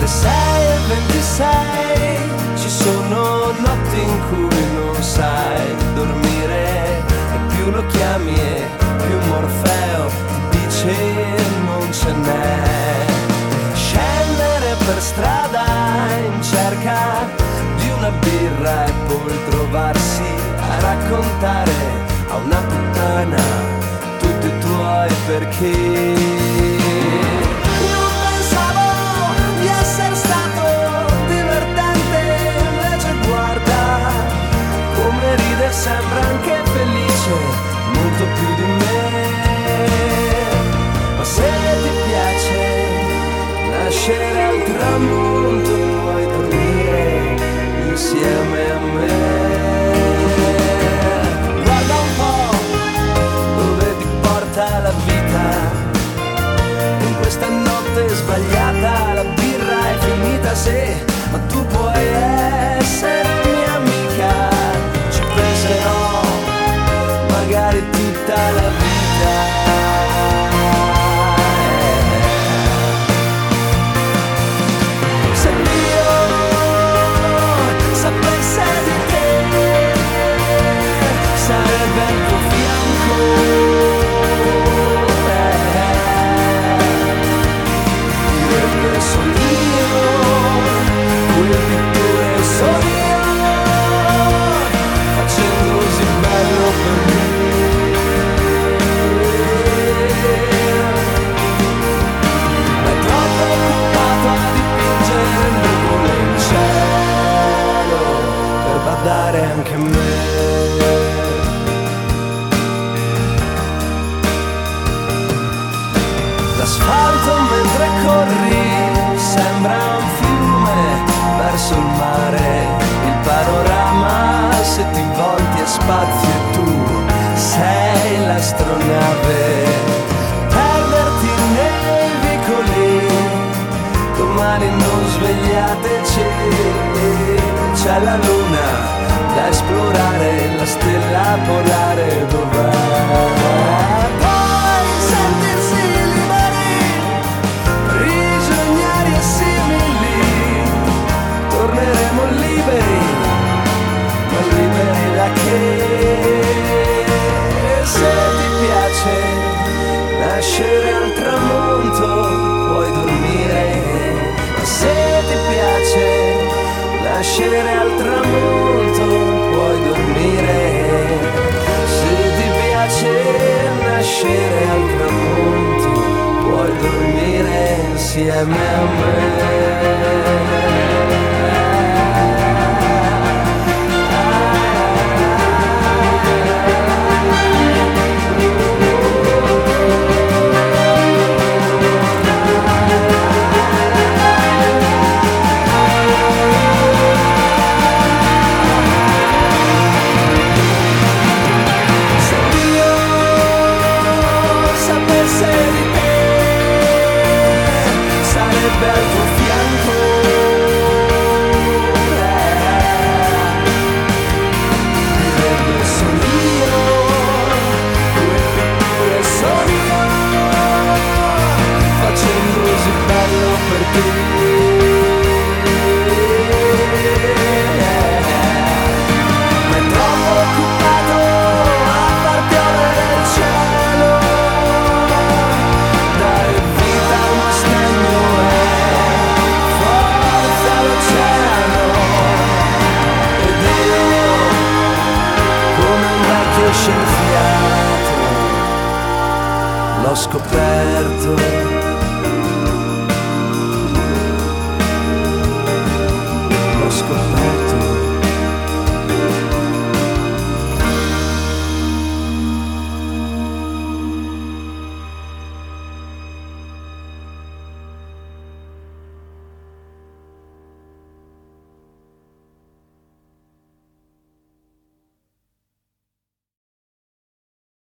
le 6:26 ci sono notti in cui non sai dormire e più lo chiami e più Morfeo ti dice non ce n'è. Scendere per strada in cerca di una birra e poi trovarsi a raccontare a una puttana tutti i tuoi perché. Non pensavo di essere stato divertente, invece guarda come ride, sembra anche felice, molto più di me. Ma se ti piace nascere al tramonto, puoi dormire insieme a me. Guarda un po' dove ti porta la vita, in questa notte sbagliata la birra è finita, sì, ma tu puoi essere mia amica, ci penserò magari tutta la vita. Sarebbe al tuo fianco, quello sono io, quel pittore sono io, facendo così bello per me. Ma è troppo occupato a dipingere nuvole in cielo per badare anche a me. L'asfalto mentre corri sembra un fiume verso il mare, il panorama se ti volti è spazio e tu sei l'astronave. Perderti nei vicoli, domani non svegliateci, c'è la luna da esplorare, la stella polare dov'è. Poi sentirsi torneremo liberi, ma liberi da che? Se ti piace nascere al tramonto, puoi dormire. Ma se ti piace nascere al tramonto, puoi dormire. Se ti piace nascere al tramonto, puoi dormire insieme a me. Sarebbe al tuo fianco, direbbe sono io, quel pittore sono io, facendo così bello per te. Ma è troppo occupato a far piovere il cielo, dare vita a uno stagno e forza l'oceano. Ed io, come un vecchio scienziato, l'ho scoperto